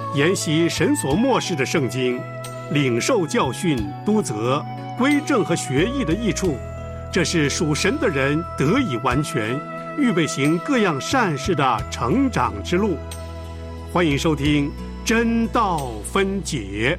研习神所默示的圣经，领受教训、督责、归正和学义的益处，这是属神的人得以完全，预备行各样善事的成长之路。欢迎收听真道分解。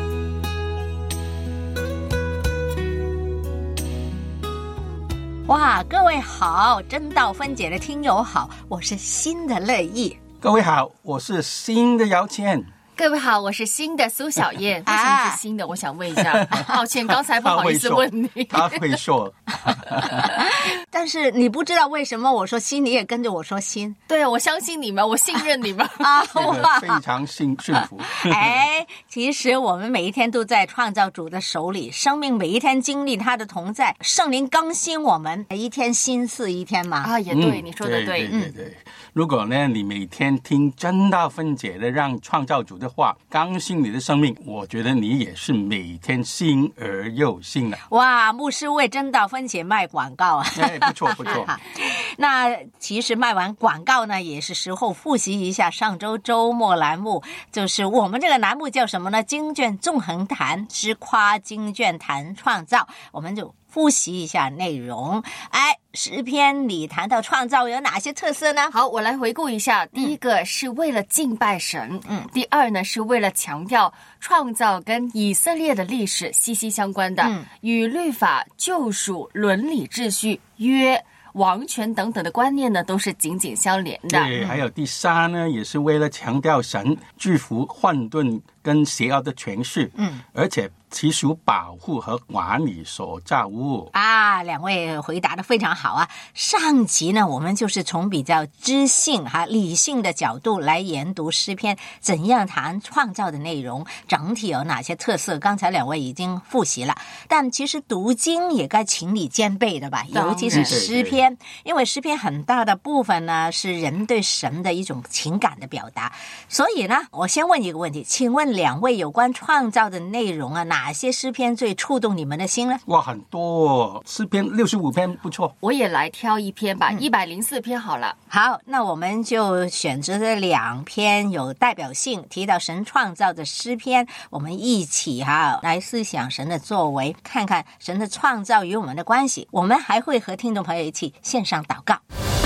哇，各位好，真道分解的听友好，我是新的乐意。 各位好，我是新的姚谦。 各位好，我是新的苏小燕。为什么是新的？我想问一下，抱歉，刚才不好意思问你。 他会说， 但是你不知道为什么我说新，你也跟着我说新。 对，我相信你们，我信任你们啊！ 哇，非常幸福。 哎，其实我们每一天都在创造主的手里，生命每一天经历他的同在，圣灵更新我们，一天新似一天嘛。 啊，也对，你说的对。 对。如果呢，你每天听真道分解的让创造主的话更新你的生命，我觉得你也是每天新而又新的。 哇，牧师为真道分解卖广告啊！ 哎，不错不错。 那其实卖完广告呢，也是时候复习一下上周周末栏目，就是我们这个栏目叫什么呢？经卷纵横谈之夸经卷谈创造，我们就复习一下内容。哎，诗篇里谈到创造有哪些特色呢？ 好，我来回顾一下。第一个是为了敬拜神，第二呢是为了强调创造跟以色列的历史息息相关的，与律法、救赎、伦理秩序、约、王权等等的观念呢都是紧紧相连的。 对，还有第三呢，也是为了强调神制服混沌跟邪恶的权势，而且其属保护和管理所造物啊。两位回答得非常好啊。上集呢，我们就是从比较知性理性的角度来研读诗篇，怎样谈创造的内容，整体有哪些特色，刚才两位已经复习了。但其实读经也该情理兼备的吧，尤其是诗篇，因为诗篇很大的部分呢是人对神的一种情感的表达。所以呢，我先问一个问题，请问两位有关创造的内容啊，哪些诗篇最触动你们的心呢？ 哇，很多，诗篇65篇不错。 我也来挑一篇吧，104篇好了。 好，那我们就选择了2篇有代表性提到神创造的诗篇，我们一起来思想神的作为，看看神的创造与我们的关系。我们还会和听众朋友一起线上祷告。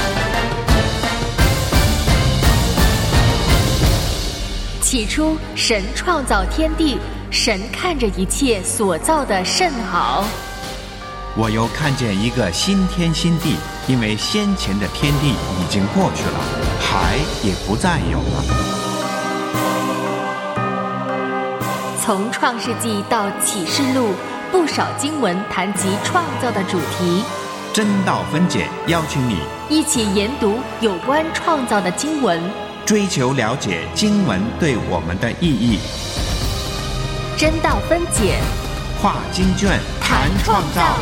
起初神创造天地，神看着一切所造的甚好。 我又看见一个新天新地，因为先前的天地已经过去了，海也不再有了。 从创世纪到启示录，不少经文谈及创造的主题。 真道分解邀请你一起研读有关创造的经文， 追求了解经文对我们的意义。 真道分解， 跨经卷谈创造。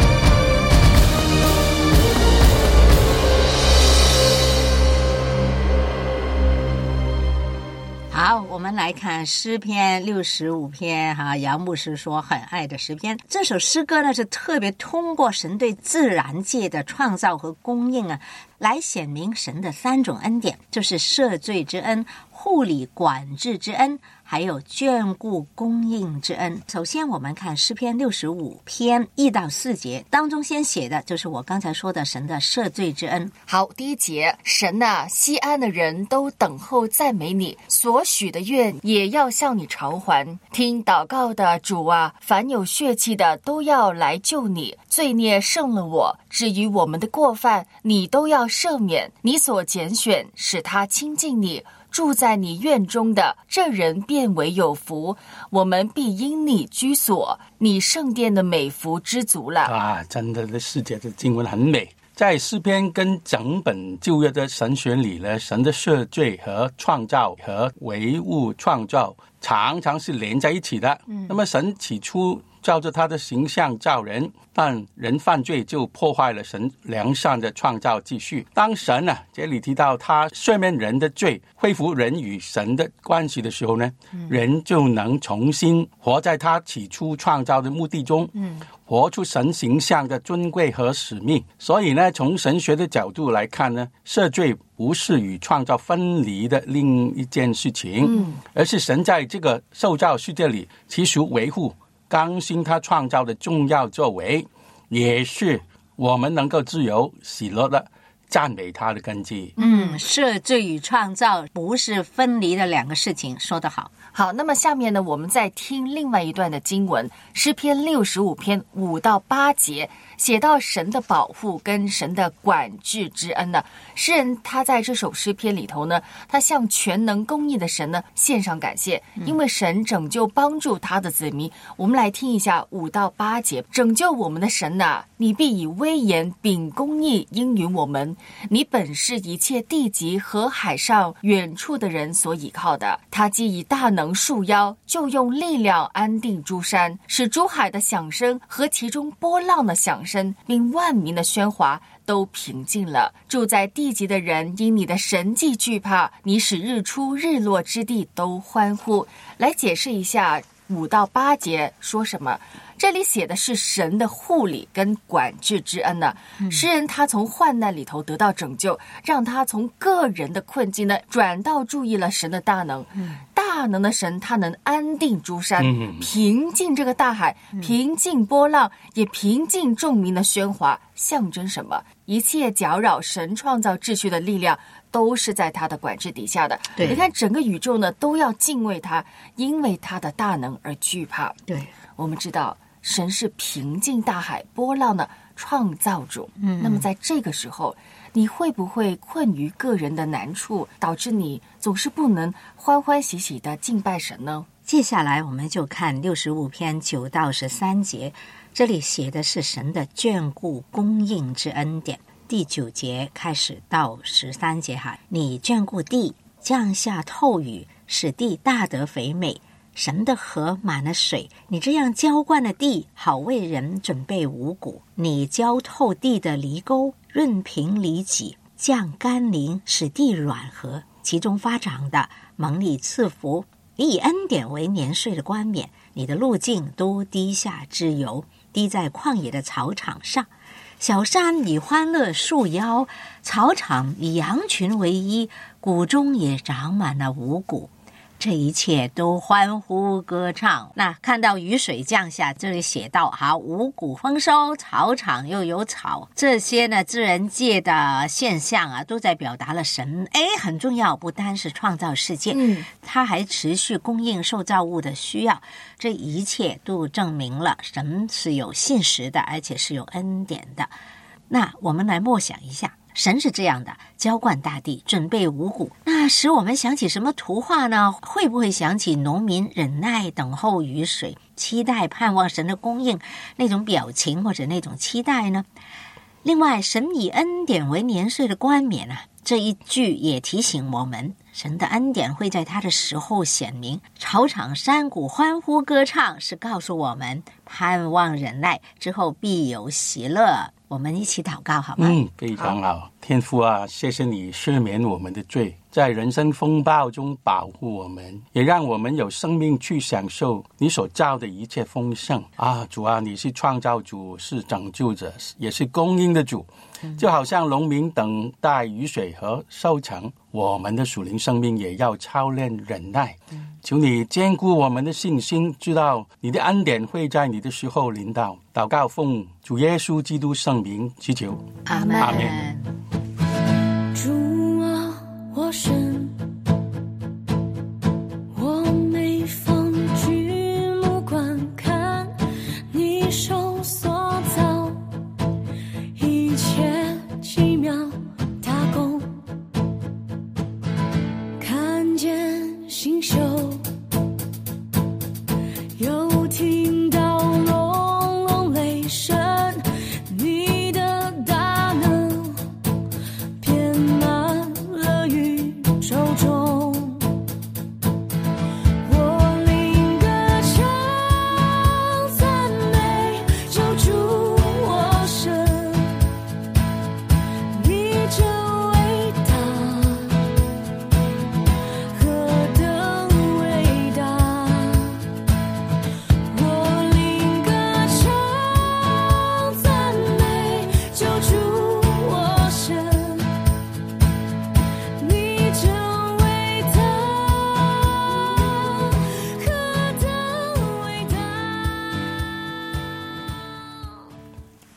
好，我们来看诗篇65篇杨牧师说很爱的诗篇。这首诗歌呢是特别通过神对自然界的创造和供应来显明神的3种恩典，就是赦罪之恩、护理管制之恩，还有眷顾供应之恩。首先我们看诗篇65篇1到4节，当中先写的就是我刚才说的神的赦罪之恩。 好，第1节，神啊，西安的人都等候赞美你，所许的愿也要向你偿还。听祷告的主啊，凡有血气的都要来救你，罪孽胜了我，至于我们的过犯，你都要赦免。你所拣选使他亲近你，住在你院中的这人便为有福，我们必因你居所，你圣殿的美福知足了啊！真的，这世界的经文很美。在诗篇跟整本旧约的神学里呢，神的赦罪和创造和唯物创造常常是连在一起的。那么神起初照着他的形象造人，但人犯罪就破坏了神良善的创造秩序。当神这里提到他赦免人的罪，恢复人与神的关系的时候呢，人就能重新活在他起初创造的目的中，活出神形象的尊贵和使命。所以呢，从神学的角度来看呢，赦罪不是与创造分离的另一件事情，而是神在这个受造世界里其实维护更新他创造的重要作为，也是我们能够自由喜乐的赞美他的根基。 赦罪与创造不是分离的两个事情，说得好。 好，那么下面呢，我们再听另外一段的经文，诗篇65篇5到8节，写到神的保护跟神的管制之恩呢。诗人他在这首诗篇里头呢，他向全能公义的神呢献上感谢，因为神拯救帮助他的子民。我们来听一下5到8节，拯救我们的神啊，你必以威严秉公义应允我们，你本是一切地极和海上远处的人所倚靠的，他既以大能束腰，就用力量安定诸山，使诸海的响声和其中波浪的响声，并万民的喧哗都平静了。住在地极的人因你的神迹惧怕，你使日出日落之地都欢呼。来解释一下5到8节说什么。这里写的是神的护理跟管制之恩呢。诗人他从患难里头得到拯救，让他从个人的困境呢转到注意了神的大能。大能的神他能安定诸山，平静这个大海，平静波浪，也平静众民的喧哗。象征什么？一切搅扰神创造秩序的力量都是在他的管制底下的。你看整个宇宙呢都要敬畏他，因为他的大能而惧怕。对，我们知道神是平静大海波浪的创造主。那么在这个时候，你会不会困于个人的难处，导致你总是不能欢欢喜喜的敬拜神呢？ 接下来我们就看65篇9到13节，这里写的是神的眷顾供应之恩典。第9节开始到13节你眷顾地，降下透雨，使地大得肥美，神的河满了水，你这样浇灌了地，好为人准备五谷。你浇透地的犁沟，润平犁脊，降甘霖，使地软和，其中发长的蒙你赐福。你以恩典为年岁的冠冕，你的路径都滴下脂油，滴在旷野的草场上。小山以欢乐束腰，草场以羊群为衣，谷中也长满了五谷。这一切都欢呼歌唱。那看到雨水降下，这里写到五谷丰收，草场又有草，这些呢自然界的现象都在表达了神很重要，不单是创造世界，他还持续供应受造物的需要。这一切都证明了神是有信实的，而且是有恩典的。那我们来默想一下，神是这样的，浇灌大地，准备五谷，那使我们想起什么图画呢？会不会想起农民忍耐等候雨水，期待盼望神的供应那种表情或者那种期待呢？另外，神以恩典为年岁的冠冕这一句也提醒我们，神的恩典会在他的时候显明。草场山谷欢呼歌唱，是告诉我们盼望忍耐之后必有喜乐。我们一起祷告好吗？ 非常好。天父啊，谢谢你赦免我们的罪，在人生风暴中保护我们，也让我们有生命去享受你所造的一切丰盛主啊，你是创造主，是拯救者，也是供应的主。就好像农民等待雨水和收成，我们的属灵生命也要操练忍耐。求你坚固我们的信心，知道你的恩典会在你的时候临到。祷告奉主耶稣基督圣名祈求， 阿们。 阿们。 主啊，我神，我每放举目观看你手所造一切奇妙大功，看见星宿，又听到隆隆雷声，你的大能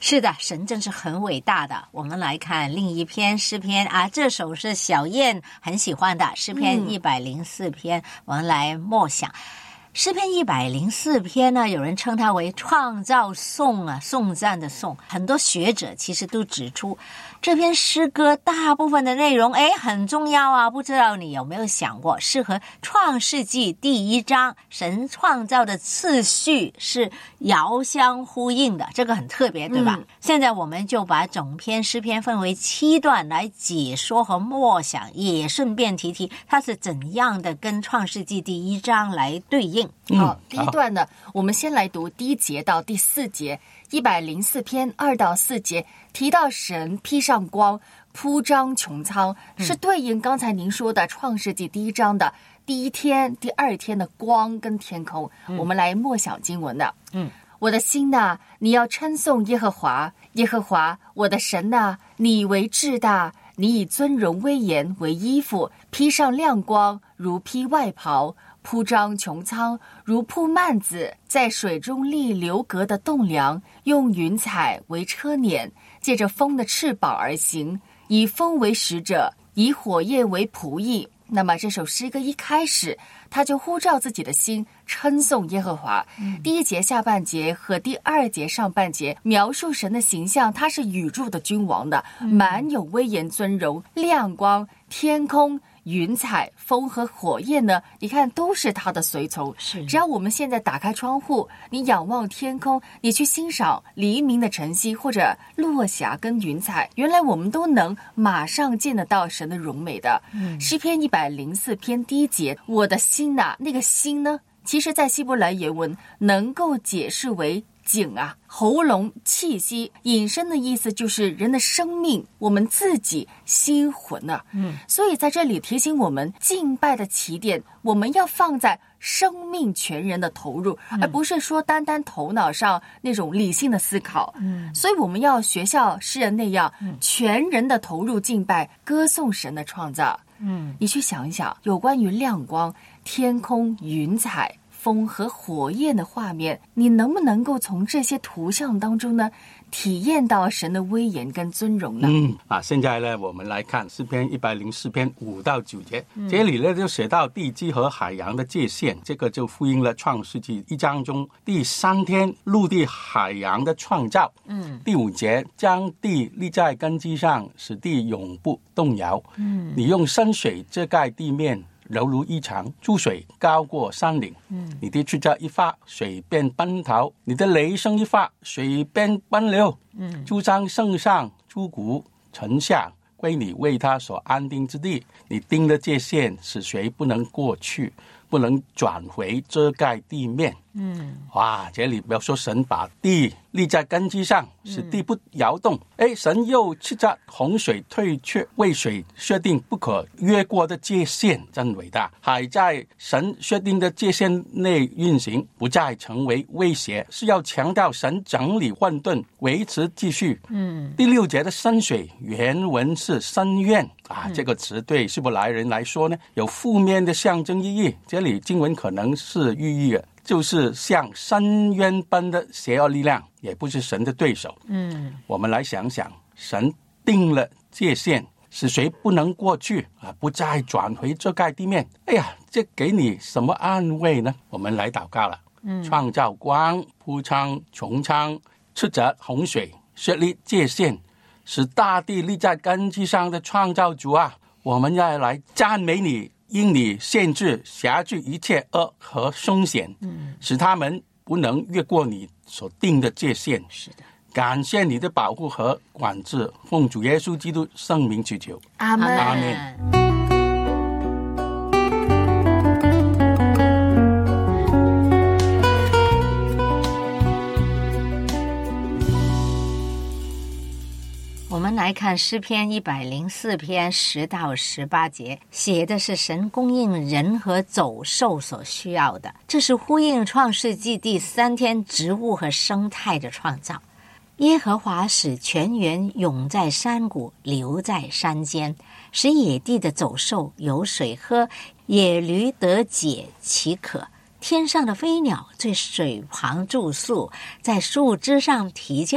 是的，神真是很伟大的。我们来看另一篇诗篇啊，这首是小燕很喜欢的诗篇104篇，我们来默想。诗篇104篇呢，有人称它为创造颂啊，颂赞的颂。很多学者其实都指出，这篇诗歌大部分的内容很重要啊，不知道你有没有想过，是和创世纪第1章神创造的次序是遥相呼应的，这个很特别，对吧？现在我们就把整篇诗篇分为7段来解说和默想，也顺便提提它是怎样的跟创世纪第1章来对应。 好，第一段呢，我们先来读第1节到第4节，104篇2到4节提到神披上光，铺张穹苍，是对应刚才您说的创世纪第1章的第1天、第2天的光跟天空。我们来默想经文的。我的心哪，你要称颂耶和华，耶和华我的神哪，你为至大，你以尊荣威严为衣服，披上亮光如披外袍，铺张穹苍如铺幔子，在水中立流阁的栋梁，用云彩为车辇，借着风的翅膀而行，以风为使者，以火焰为仆役。那么这首诗歌一开始，他就呼召自己的心称颂耶和华。第1节下半节和第2节上半节描述神的形象，他是宇宙的君王的，满有威严尊荣，亮光、天空、云彩、风和火焰呢，你看都是他的随从。只要我们现在打开窗户，你仰望天空，你去欣赏黎明的晨曦或者落霞跟云彩，原来我们都能马上见得到神的荣美的。诗篇104篇第1节，我的心哪，那个心呢，其实在希伯来原文能够解释为井啊，喉咙、气息，引申的意思就是人的生命，我们自己心魂啊。所以在这里提醒我们，敬拜的起点我们要放在生命全人的投入，而不是说单单头脑上那种理性的思考。所以我们要学像诗人那样，全人的投入敬拜，歌颂神的创造。你去想一想，有关于亮光、天空、云彩、风和火焰的画面，你能不能够从这些图像当中呢，体验到神的威严跟尊荣呢？ 现在呢，我们来看诗篇104篇5到9节，这里呢就写到地基和海洋的界限，这个就呼应了创世纪1章中第3天陆地海洋的创造。第5节，将地立在根基上，使地永不动摇。你用深水遮盖地面，柔如衣裳，珠水高过山岭。你的出这一发，水便奔逃；你的雷声一发，水便奔流。诸山升上，诸谷沉下，归你为他所安定之地。你定的界限，使谁不能过去，不能转回遮盖地面。哇，这里描述神把地立在根基上，使地不摇动。神又斥责洪水退却，为水设定不可越过的界限，真伟大。海在神设定的界限内运行，不再成为威胁，是要强调神整理混沌，维持秩序。第6节的深水原文是深渊这个词对希伯来人来说呢，有负面的象征意义。这里经文可能是寓意的，就是像深渊般的邪恶力量，也不是神的对手。我们来想想，神定了界限，使谁不能过去不再转回遮盖地面。这给你什么安慰呢？我们来祷告了。创造光，铺张穹苍，斥责洪水，设立界限，使大地立在根基上的创造主啊，我们要来赞美你，因你限制辖制一切恶和凶险，使他们不能越过你所定的界限。 是的， 感谢你的保护和管制，奉主耶稣基督圣名祈求， 阿们。 阿们。 我们来看诗篇104篇10到18节，写的是神供应人和走兽所需要的，这是呼应创世纪第3天植物和生态的创造。耶和华使泉源涌在山谷，流在山间，使野地的走兽有水喝，野驴得解其渴。天上的飞鸟在水旁住宿，在树枝上啼叫。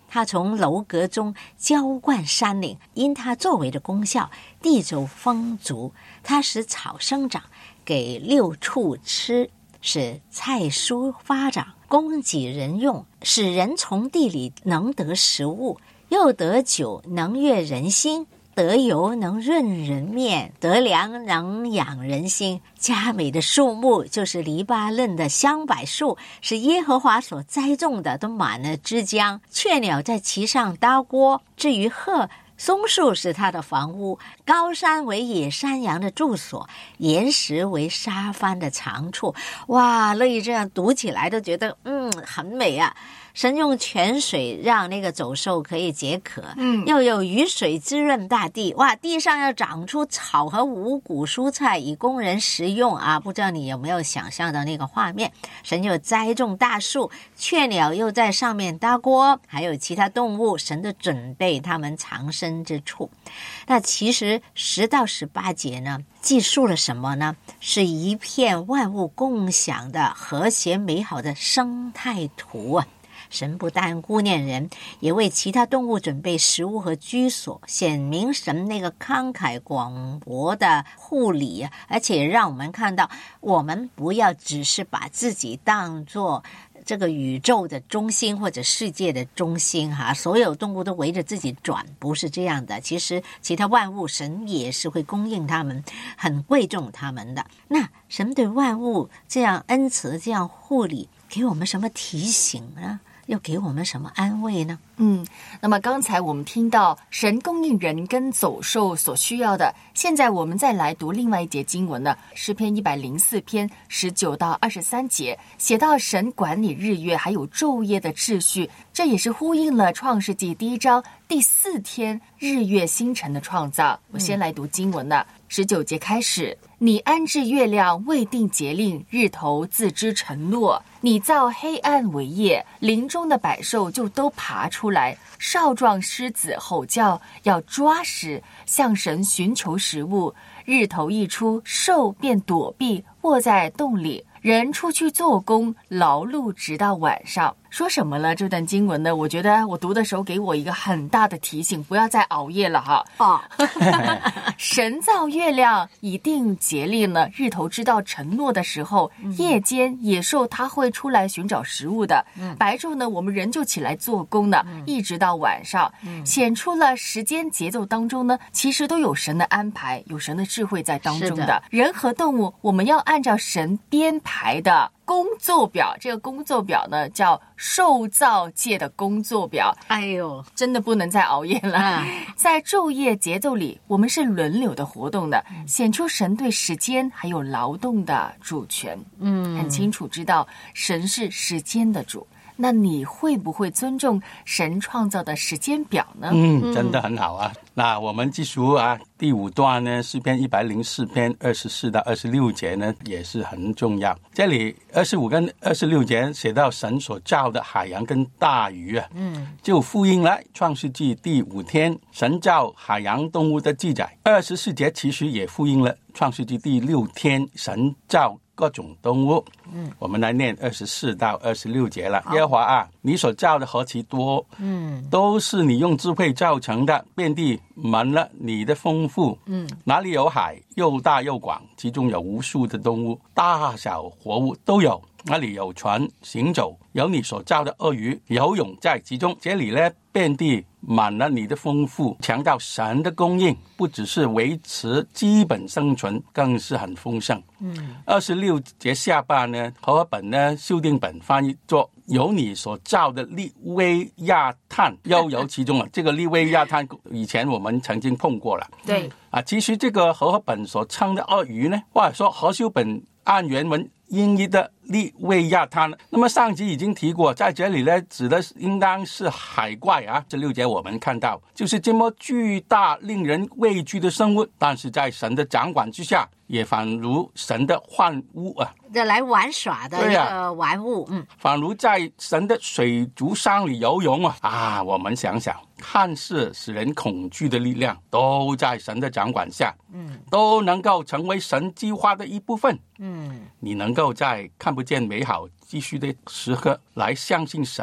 他从楼阁中浇灌山岭，因他作为的功效，地周丰足。他使草生长，给六畜吃，使菜蔬发长，供给人用，使人从地里能得食物，又得酒能悦人心，得油能润人面，得粮能养人心。佳美的树木就是黎巴嫩的香柏树，是耶和华所栽种的，都满了枝浆，雀鸟在其上搭窝。至于鹤，松树是它的房屋，高山为野山羊的住所，岩石为沙帆的长处。哇，乐意这样读起来都觉得很美啊。神用泉水让那个走兽可以解渴，又有雨水滋润大地。哇，地上要长出草和五谷蔬菜以供人食用啊！不知道你有没有想象到那个画面？神又栽种大树，雀鸟又在上面搭窝，还有其他动物，神都准备他们藏身之处。那其实10到18节呢，记述了什么呢？是一片万物共享的和谐美好的生态图啊！神不但顾念人，也为其他动物准备食物和居所，显明神那个慷慨广博的护理，而且让我们看到，我们不要只是把自己当作这个宇宙的中心或者世界的中心哈，所有动物都围着自己转，不是这样的。其实其他万物神也是会供应他们，很贵重他们的。那神对万物这样恩慈，这样护理，给我们什么提醒呢？又给我们什么安慰呢？ 那么刚才我们听到神供应人跟走兽所需要的，现在我们再来读另外一节经文呢，诗篇104篇19到23节，写到神管理日月还有昼夜的秩序，这也是呼应了创世纪1章第4天日月星辰的创造。我先来读经文了，19节开始，你安置月亮，未定节令，日头自知晨落。你造黑暗为夜，林中的百兽就都爬出来，少壮狮子吼叫，要抓食，向神寻求食物。日头一出，兽便躲避，卧在洞里。人出去做工，劳碌直到晚上。说什么了？这段经文呢？我觉得我读的时候给我一个很大的提醒，不要再熬夜了哈。神造月亮以定节令呢，日头知道晨落的时候，夜间野兽它会出来寻找食物的，白昼呢我们人就起来做工的，一直到晚上，显出了时间节奏当中呢，其实都有神的安排，有神的智慧在当中的。人和动物，我们要按照神编排的工作表，这个工作表呢叫受造界的工作表。 哎呦， 真的不能再熬夜了。在昼夜节奏里，我们是轮流的活动的，显出神对时间还有劳动的主权。很清楚知道神是时间的主。那你会不会尊重神创造的时间表呢？ 真的很好啊。那我们继续啊，第5段呢，诗篇104篇24到26节呢，也是很重要。这里25跟26节写到神所造的海洋跟大鱼啊，就呼应了创世纪第5天神造海洋动物的记载。24节其实也呼应了创世纪第6天神造各种动物。我们来念24到26节了。耶和华啊，你所造的何其多，都是你用智慧造成的，遍地满了你的丰富。哪里有海，又大又广，其中有无数的动物，大小活物都有。哪里有船行走，有你所造的鳄鱼游泳在其中。这里呢，遍地满了你的丰富，强调神的供应不只是维持基本生存，更是很丰盛。26节下半呢，和合本呢修订本翻译作有你所造的利威亚探，又有其中这个利威亚探以前我们曾经碰过了。 对其实这个和合本所称的鳄鱼呢，或者说和修本按原文音译的利威亚探，那么上集已经提过，在这里呢指的应当是海怪啊。16节我们看到就是这么巨大令人畏惧的生物，但是在神的掌管之下，也仿如神的幻物啊， 这来玩耍的一个玩物。 仿如在神的水族箱里游泳啊。我们想想，看似使人恐惧的力量都在神的掌管下，都能够成为神计划的一部分。你能够在看不见美好继续的时刻来相信神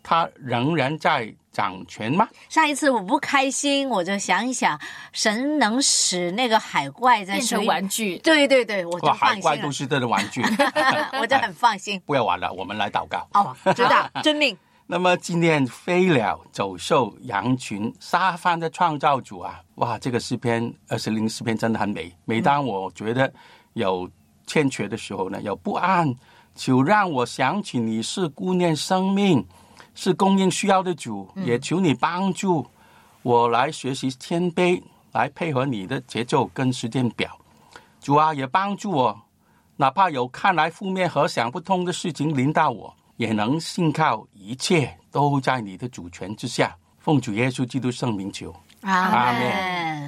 他仍然在掌权吗？ 上一次我不开心，我就想一想，神能使那个海怪在变成玩具。 对对对，我就放海心了。 怪都是他的玩具。 我就很放心。 不要玩了，我们来祷告。 哦，知道，遵命。 那么纪念飞鸟、走兽、羊群、沙帆的创造主啊，哇，这个诗篇20诗篇真的很美。每当我觉得有欠缺的时候呢，有不安，求让我想起你是顾念生命，是供应需要的主，也求你帮助我来学习谦卑，来配合你的节奏跟时间表。主啊，也帮助我，哪怕有看来负面和想不通的事情临到我，也能信靠一切都在你的主权之下。奉主耶稣基督圣名求， 阿们。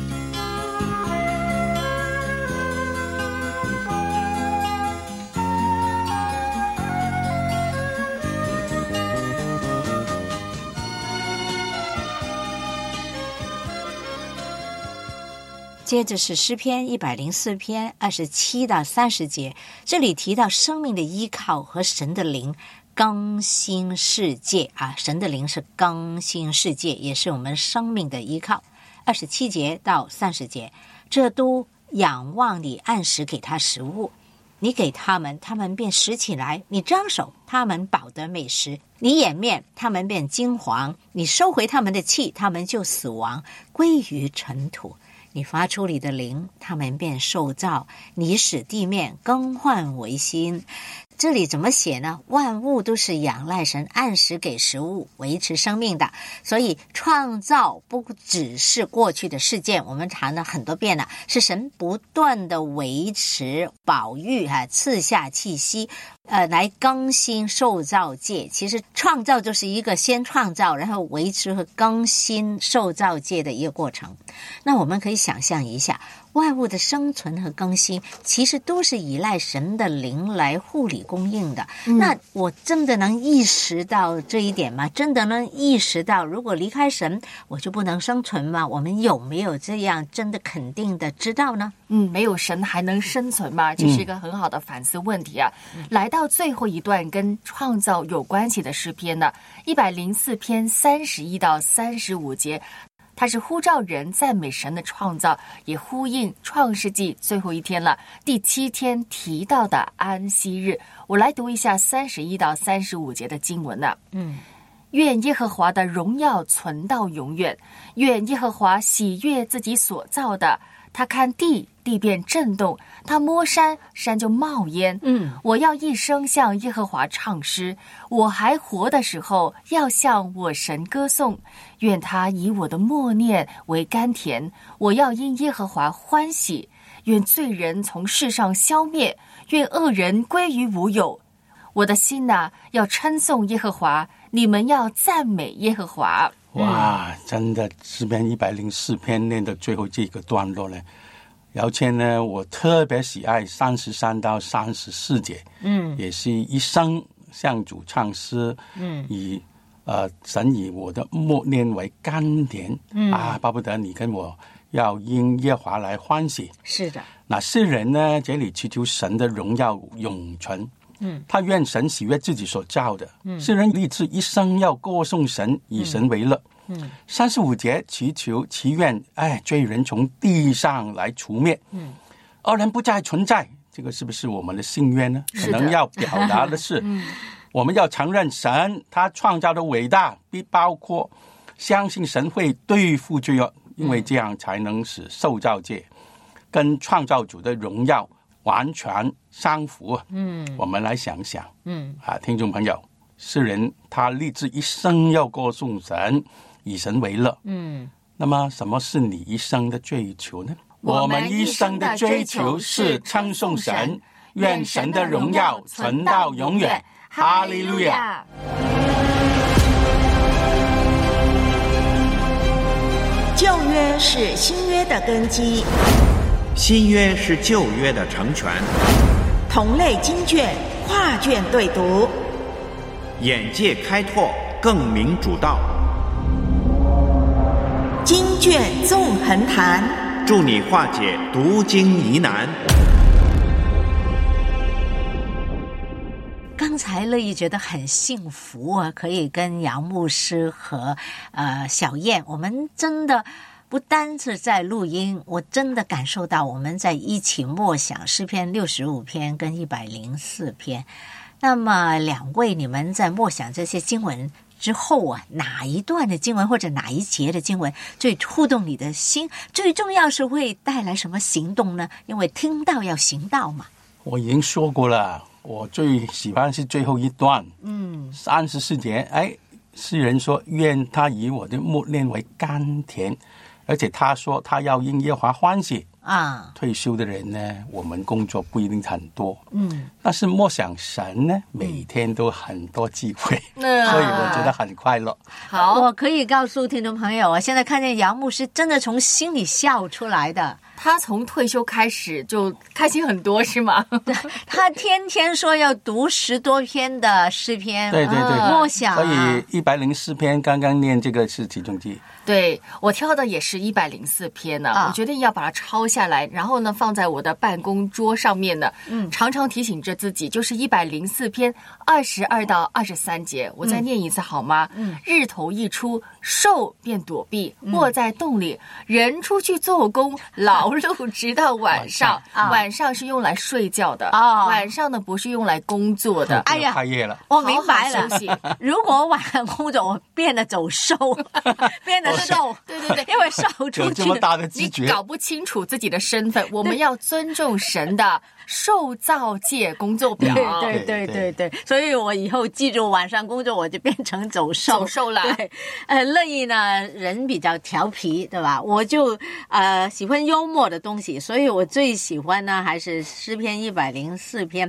接着是诗篇104篇27到30节，这里提到生命的依靠和神的灵更新世界啊，神的灵是更新世界，也是我们生命的依靠。27节到30节，这都仰望你按时给他食物，你给他们，他们便拾起来；你张手，他们饱得美食；你掩面，他们便惊惶；你收回他们的气，他们就死亡，归于尘土。你发出你的灵，他们便受造；你使地面更换为新。这里怎么写呢？万物都是仰赖神按时给食物维持生命的，所以创造不只是过去的事件，我们谈了很多遍了，是神不断的维持、保育、赐下气息，来更新受造界。其实创造就是一个先创造，然后维持和更新受造界的一个过程。那我们可以想象一下，万物的生存和更新其实都是依赖神的灵来护理供应的。那我真的能意识到这一点吗？真的能意识到如果离开神我就不能生存吗？我们有没有这样真的肯定的知道呢？ 没有神还能生存吗？这是一个很好的反思问题啊。来到最后一段跟创造有关系的诗篇呢，104篇31到35节，它是呼召人赞美神的创造，也呼应创世纪最后一天了，第7天提到的安息日。我来读一下31到35节的经文了。愿耶和华的荣耀存到永远，愿耶和华喜悦自己所造的。他看地，地便震动；他摸山，山就冒烟。我要一生向耶和华唱诗，我还活的时候要向我神歌颂。愿他以我的默念为甘甜，我要因耶和华欢喜。愿罪人从世上消灭，愿恶人归于无有。我的心啊，要称颂耶和华，你们要赞美耶和华。 哇，真的诗篇104篇念的最后这个段落呢，姚谦呢，我特别喜爱33到34节，也是一生向主唱诗，以神以我的默念为甘甜，巴不得你跟我要因耶和华来欢喜。 是的， 那诗人呢，这里祈求神的荣耀永存。他愿神喜悦自己所造的，诗人立志一生要歌颂神，以神为乐。35节祈求祈愿，罪人从地上来除灭，恶人不再存在。这个是不是我们的心愿呢？可能要表达的是，我们要承认神他创造的伟大，必包括相信神会对付罪恶，因为这样才能使受造界跟创造主的荣耀完全相符。我们来想想，听众朋友，诗人他立志一生要歌颂神，以神为乐。那么什么是你一生的追求呢？我们一生的追求是称颂神，愿神的荣耀存到永远。哈利路亚。 旧约是新约的根基， 新约是旧约的成全， 同类经卷，跨卷对读， 眼界开拓，更明主道。 经卷纵横谈， 助你化解读经疑难。 刚才乐意觉得很幸福啊，可以跟杨牧师和小燕，我们真的不单是在录音，我真的感受到我们在一起默想诗篇65篇跟104篇。那么两位，你们在默想这些经文之后啊，哪一段的经文或者哪一节的经文最触动你的心？最重要是会带来什么行动呢？因为听到要行道嘛。 我已经说过了，我最喜欢是最后一段，34节，诗人说愿他以我的默念为甘甜，而且他说他要因耶和华欢喜。退休的人呢，我们工作不一定很多，但是默想神呢，每天都很多机会，所以我觉得很快乐。 好，我可以告诉听众朋友，我现在看见杨牧师真的从心里笑出来的。 他从退休开始就开心很多，是吗？ 他天天说要读10多篇的诗篇， 对， 默想。 所以104篇刚刚念这个是其中之一。 对，我挑的也是104篇呢，我决定要把它抄下来，然后呢放在我的办公桌上面呢，常常提醒着自己，就是104篇22到23节，我再念一次好吗？日头一出，兽便躲避，卧在洞里，人出去做工，劳碌直到晚上。晚上是用来睡觉的，晚上呢不是用来工作的。 哎呀， 开业了， 我明白了。 好好休息。 如果我晚上工作，我变得走兽，变得瘦。 对， 因为瘦出去有这么大的知觉， 你搞不清楚自己的身份。我们要尊重神的受造界工作表。 对，所以我以后记住晚上工作我就变成走兽了。 对，乐意呢人比较调皮，对吧？我就喜欢幽默的东西，所以我最喜欢呢还是诗篇104篇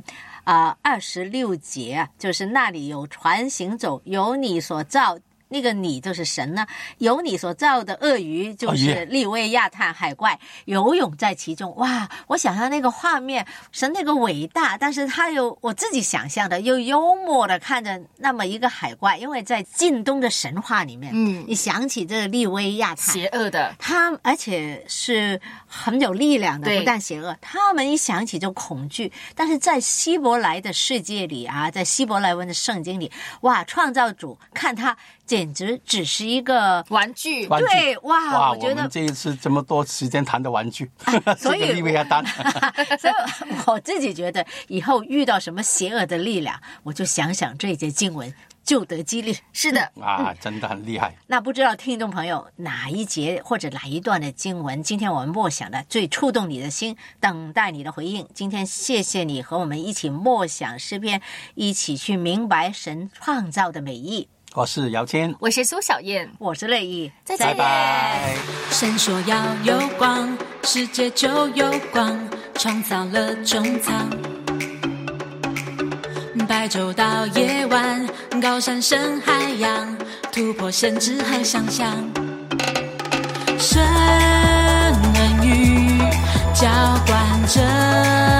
26节，就是那里有船行走，有你所造。那个你就是神呢，有你所造的鳄鱼就是利威亚探海怪，游泳在其中。哇，我想象那个画面，神那个伟大，但是他有我自己想象的又幽默的看着那么一个海怪，因为在近东的神话里面，你想起这个利威亚探， 邪恶的， 他而且是很有力量的，不但邪恶，他们一想起就恐惧。但是在希伯来的世界里啊，在希伯来文的圣经里，哇，创造主看他简直只是一个玩具。 对，哇，我觉得我们这一次这么多时间谈的玩具， 所以这个利威亚丹所以我自己觉得以后遇到什么邪恶的力量，我就想想这一节经文，就得激励。 是的真的很厉害。 那不知道听众朋友哪一节或者哪一段的经文，今天我们默想的最触动你的心，等待你的回应。今天谢谢你和我们一起默想诗篇，一起去明白神创造的美意。 我是姚谦， 我是苏小燕， 我是乐意， 再见。 拜拜。 神说要有光，世界就有光，创造了穹苍。白昼到夜晚，高山深海洋，突破限制和想象。神恩雨浇灌着